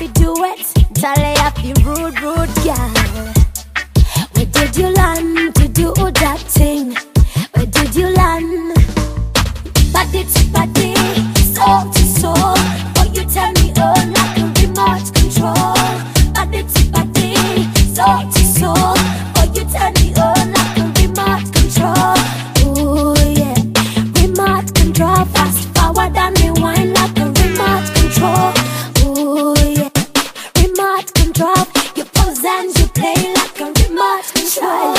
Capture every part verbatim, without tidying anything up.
fi do it. Tell her I fi rude, rude girl. Where did you learn to do that thing? Where did you learn? Body to body, soul to soul. Oh, you tell me oh like a remote control. Body to body, soul to soul. Oh, you tell me oh like a remote control. Oh yeah, remote control. Fast forward and rewind like a remote control. Oh yeah, remote control. You pose and you play like a remote control.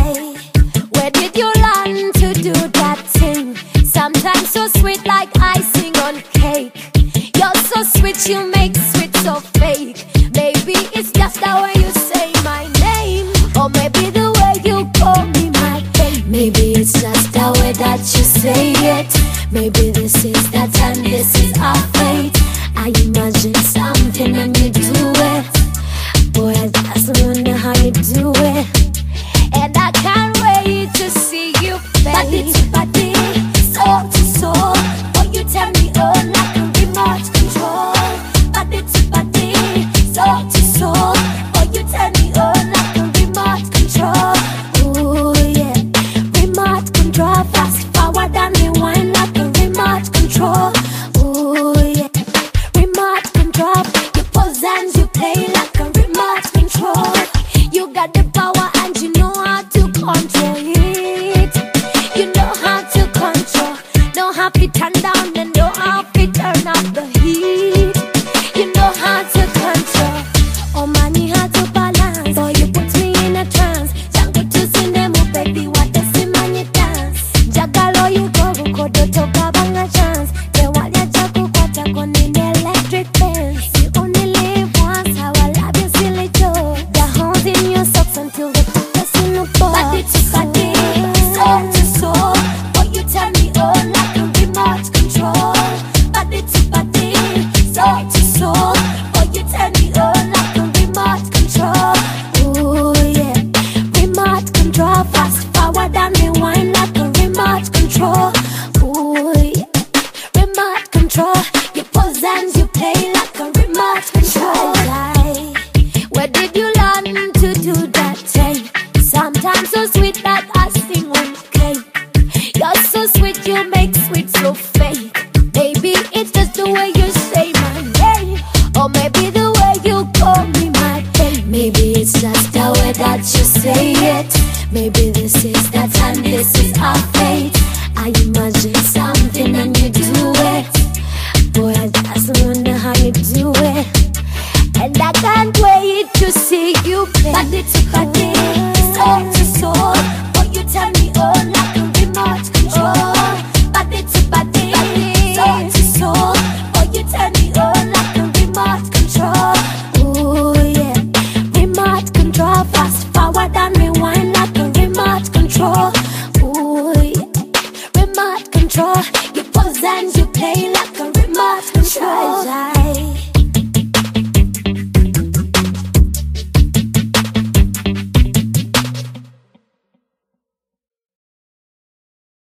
Where did you learn to do that thing? Sometimes so sweet like icing on cake. You're so sweet, you make sweet so fake. Maybe it's just the way you say my name, or maybe the way you call me my babe. Maybe it's just the way that you say it. Maybe this is that and this is our fate. I imagine something and you do it. Boy, I just wonder how you do it. And I can't wait to see you face. Body to body, soul to soul. Oh, you tell me oh like a remote control. Body to body, soul to soul. Oh, you tell me oh like a remote control. Oh yeah, remote control. Fast forward and rewind like a remote control. Oh yeah, remote control. You pose and you play like a remote control. You got the power and you know how to control it. You know how to control. Know how to turn down and know how to turn up the heat. You know how to control. Oh man, you have to balance. So you put me in a trance. Jango to cinema, baby, what the sim and you dance. Jagalo you go, kodo toka banga chance. Te wale jaku kwata koni electric fence. You only live once, how I love you silly Joe. The holes in your socks until the toughest in the ball. Body to body, soul to soul. Oh, you tell me oh like a remote control. Body to body, soul to soul. Oh, you tell me oh like a remote control. Oh yeah, remote control. Fast forward and rewind like a remote control. Oh yeah, remote control. You pose and you play like a remote control. Where did you learn to do that thing? Sometimes so sweet that I sing on cake. You're so sweet, you make sweet so fake. Maybe it's just the way you say my name, or maybe the way you call me my babe. Maybe it's just the way that you say it. Maybe this is that and this is our fate. I imagine something and you do it. Boy, I just wonder how you do it. And I can't wait to see you play. Body to body, soul to soul. Oh, you tell me oh like a remote control. Body to body, soul to soul. Oh, you tell me oh like a remote control. Oh yeah, remote control. Fast forward and rewind like a remote control. Oh yeah, remote control. You pose and you play like a remote control.